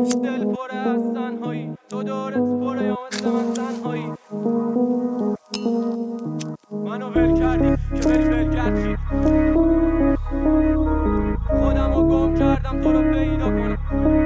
دل پره از تنهایی، تو دورت پره یا مثل من تنهایی. منو ول کردی که بری ولگردی، خودمو گم کردم تو رو پیدا کنم.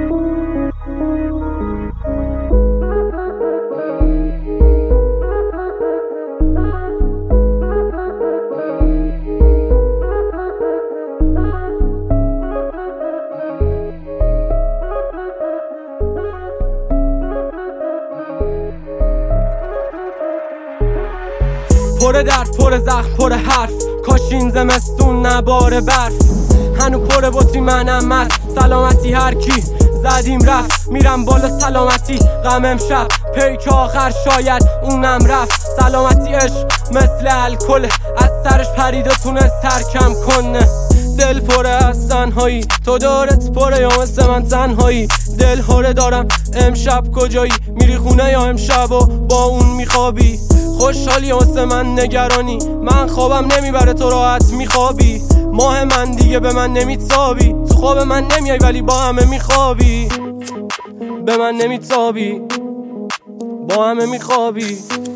پر درد، پر زخم، پر حرف، کاش این زمستون نباره برف. هنو پر بطری منم مست، سلامتی هر کی زدیم رفت. میرم بالا سلامتی، غم امشب پیک آخر شاید اونم رفت. سلامتی عشق مثل الکل، از سرش پرید و تونست ترکم کنه. دل پره از تنهایی، تو دورت پره یا مثل من تنهایی. دل هره دارم امشب کجایی، میری خونه یا امشب و با اون میخوابی. خوشحالی واسه من نگرانی، من خوابم نمیبره تو راحت میخوابی. ماه من دیگه به من نمیتابی، تو خواب من نمیای ولی با همه میخوابی. به من نمیتابی، با همه میخوابی.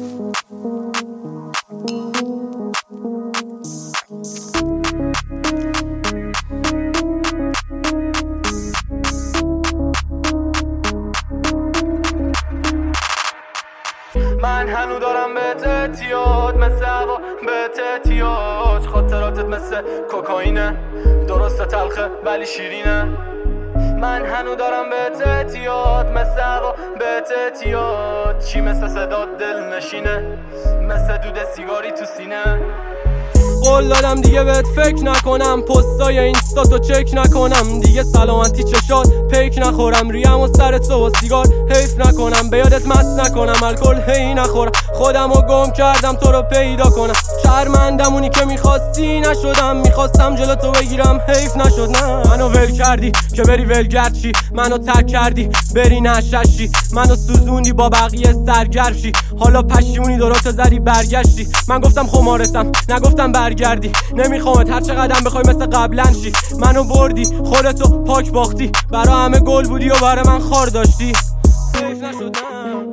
من هنو دارم بهت اعتیاد، مثل هوا بهت احتیاج. خاطراتت مثل کوکائینه، درسته تلخه ولی شیرینه. من هنو دارم بهت اعتیاد، مثل هوا بهت احتیاج. چی مثل صدا دل نشینه، مثل دود سیگاری تو سینه. قول دادم دیگه بهت فکر نکنم، پستای اینستا تو چک نکنم. دیگه سلامتی چشات پیک نخورم، ریم و سر تو و سیگار حیف نکنم. به یادت مست نکنم، الکل هی نخورم. خودمو گم کردم تو رو پیدا کنم. شرمندم اونی که میخواستی نشدم، میخواستم جلو تو بگیرم حیف نشد. نه منو ول کردی که بری ولگرد شی، منو ترک کردی بری نششی. منو سوزوندی با بقیه سرگرم شی، حالا پشیمونی درست زدی برگشتی. من گفتم خمارتم نگفتم برگردی، نمیخوامت هر چقدر بخوای مثل قبلن شی. منو بردی خودتو پاک باختی، برا همه گل بودی و برا من خار داشتی. حیف نشد نه،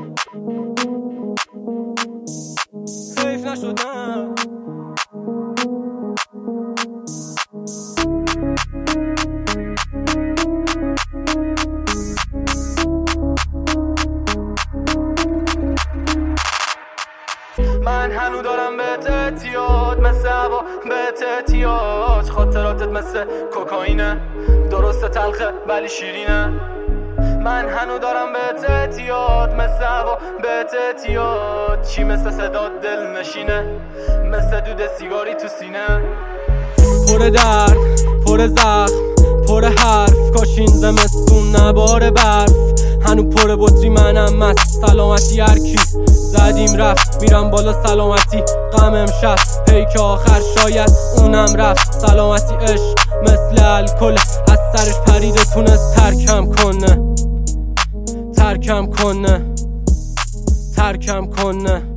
حیف نشد نه. من هنو دارم بهت اعتیاد، مثل هوا بهت احتیاج. خاطراتت مثل کوکائینه، درسته تلخه ولی شیرینه. من هنو دارم بهت اعتیاد، مثل هوا بهت احتیاج. چی مثل صدا دل نشینه، مثل دود سیگاری تو سینه. پر درد، پر زخم، پر حرف، کاش این زمستون نباره برف. هنو پر بطری منم مست، سلامتی هر کی زدیم رفت. میرم بالا سلامتی، غم امشب پیک آخر شاید اونم رفت. سلامتی عشق مثل الکل، از سرش پرید و تونست ترکم کنه. ترکم کنه، ترکم کنه.